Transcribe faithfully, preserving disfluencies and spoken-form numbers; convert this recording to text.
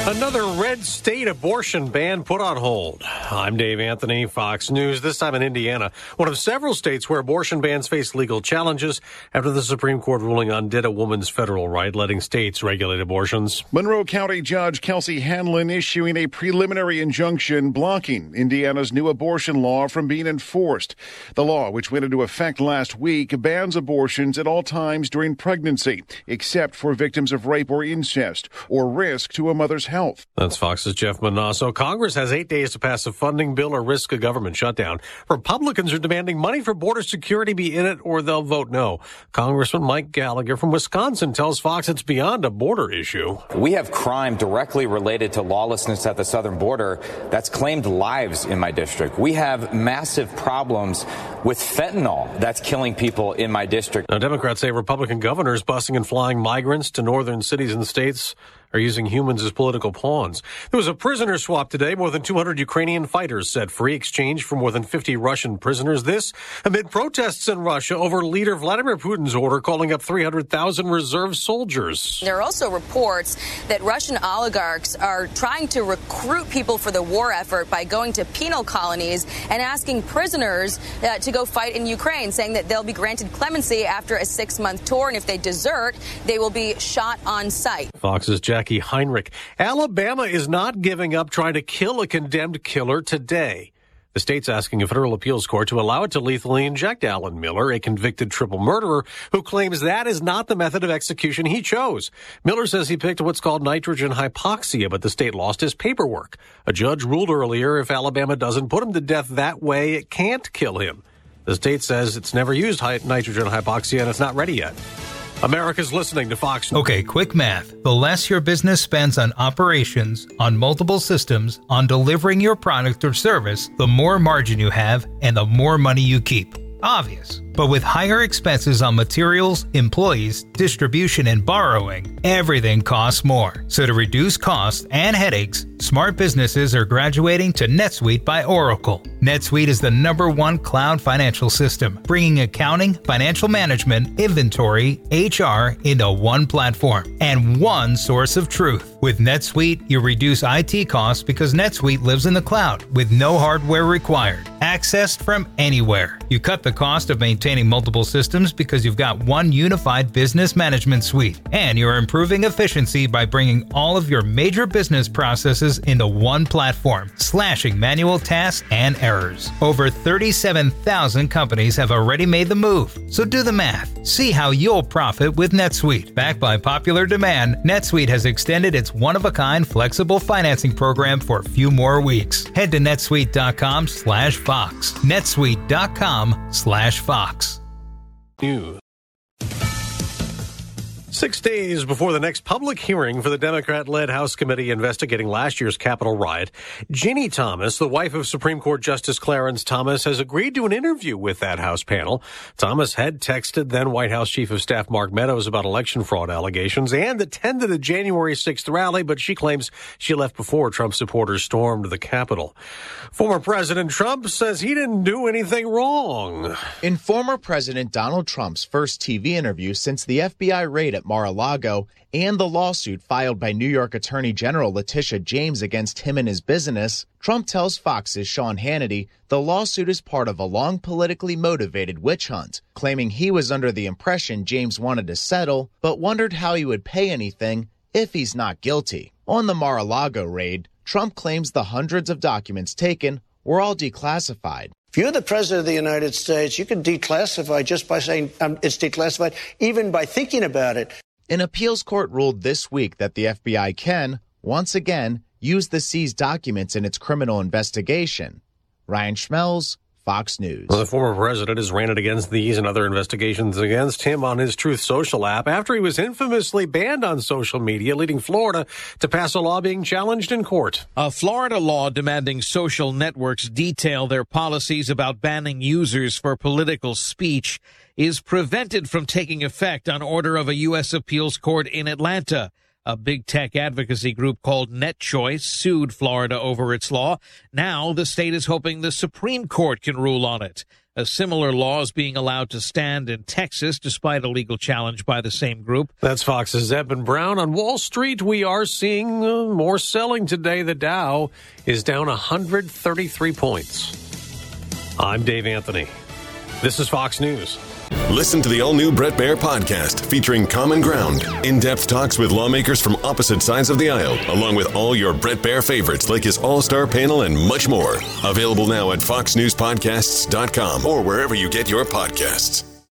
Another red state abortion ban put on hold. I'm Dave Anthony, Fox News. This time in Indiana, one of several states where abortion bans face legal challenges after the Supreme Court ruling undid a woman's federal right, letting states regulate abortions. Monroe County Judge Kelsey Hanlon issuing a preliminary injunction blocking Indiana's new abortion law from being enforced. The law, which went into effect last week, bans abortions at all times during pregnancy, except for victims of rape or incest or risk to a mother's health. That's Fox's Jeff Manasso. Congress has eight days to pass a funding bill or risk a government shutdown. Republicans are demanding money for border security be in it or they'll vote no. Congressman Mike Gallagher from Wisconsin tells Fox it's beyond a border issue. We have crime directly related to lawlessness at the southern border that's claimed lives in my district. We have massive problems with fentanyl that's killing people in my district. Now, Democrats say Republican governors busing and flying migrants to northern cities and states are using humans as political pawns. There was a prisoner swap today. More than two hundred Ukrainian fighters set free, exchanged for more than fifty Russian prisoners. This amid protests in Russia over leader Vladimir Putin's order calling up three hundred thousand reserve soldiers. There are also reports that Russian oligarchs are trying to recruit people for the war effort by going to penal colonies and asking prisoners uh, to go fight in Ukraine, saying that they'll be granted clemency after a six-month tour, and if they desert, they will be shot on sight. Fox's Jack Jackie Heinrich. Alabama is not giving up trying to kill a condemned killer today. The state's asking a federal appeals court to allow it to lethally inject Alan Miller, a convicted triple murderer who claims that is not the method of execution he chose. Miller says he picked what's called nitrogen hypoxia, but the state lost his paperwork. A judge ruled earlier if Alabama doesn't put him to death that way, it can't kill him. The state says it's never used nitrogen hypoxia and it's not ready yet. America's listening to Fox. Okay, quick math. The less your business spends on operations, on multiple systems, on delivering your product or service, the more margin you have and the more money you keep. Obvious. But with higher expenses on materials, employees, distribution, and borrowing, everything costs more. So to reduce costs and headaches, smart businesses are graduating to NetSuite by Oracle. NetSuite is the number one cloud financial system, bringing accounting, financial management, inventory, H R into one platform and one source of truth. With NetSuite, you reduce I T costs because NetSuite lives in the cloud with no hardware required, accessed from anywhere. You cut the cost of maintaining multiple systems because you've got one unified business management suite, and you're improving efficiency by bringing all of your major business processes into one platform, slashing manual tasks and errors. Over thirty-seven thousand companies have already made the move, so do the math. See how you'll profit with NetSuite. Backed by popular demand, NetSuite has extended its one-of-a-kind flexible financing program for a few more weeks. Head to netsuite.com slash Fox. netsuite.com slash Fox. News. Six days before the next public hearing for the Democrat-led House committee investigating last year's Capitol riot, Ginny Thomas, the wife of Supreme Court Justice Clarence Thomas, has agreed to an interview with that House panel. Thomas had texted then White House Chief of Staff Mark Meadows about election fraud allegations and attended a January sixth rally, but she claims she left before Trump supporters stormed the Capitol. Former President Trump says he didn't do anything wrong. In former President Donald Trump's first T V interview since the F B I raid at Mar-a-Lago and the lawsuit filed by New York Attorney General Letitia James against him and his business, Trump tells Fox's Sean Hannity the lawsuit is part of a long politically motivated witch hunt, claiming he was under the impression James wanted to settle, but wondered how he would pay anything if he's not guilty. On the Mar-a-Lago raid, Trump claims the hundreds of documents taken were all declassified. If you're the president of the United States, you can declassify just by saying um, it's declassified, even by thinking about it. An appeals court ruled this week that the F B I can, once again, use the seized documents in its criminal investigation. Ryan Schmelz, Fox News. Well, the former president has ranted against these and other investigations against him on his Truth Social app after he was infamously banned on social media, leading Florida to pass a law being challenged in court. A Florida law demanding social networks detail their policies about banning users for political speech is prevented from taking effect on order of a U S appeals court in Atlanta. A big tech advocacy group called NetChoice sued Florida over its law. Now the state is hoping the Supreme Court can rule on it. A similar law is being allowed to stand in Texas despite a legal challenge by the same group. That's Fox's Eben Brown. On Wall Street, we are seeing uh, more selling today. The Dow is down one hundred thirty-three points. I'm Dave Anthony. This is Fox News. Listen to the all-new Bret Baier podcast featuring Common Ground, in-depth talks with lawmakers from opposite sides of the aisle, along with all your Bret Baier favorites like his all-star panel and much more. Available now at fox news podcasts dot com or wherever you get your podcasts.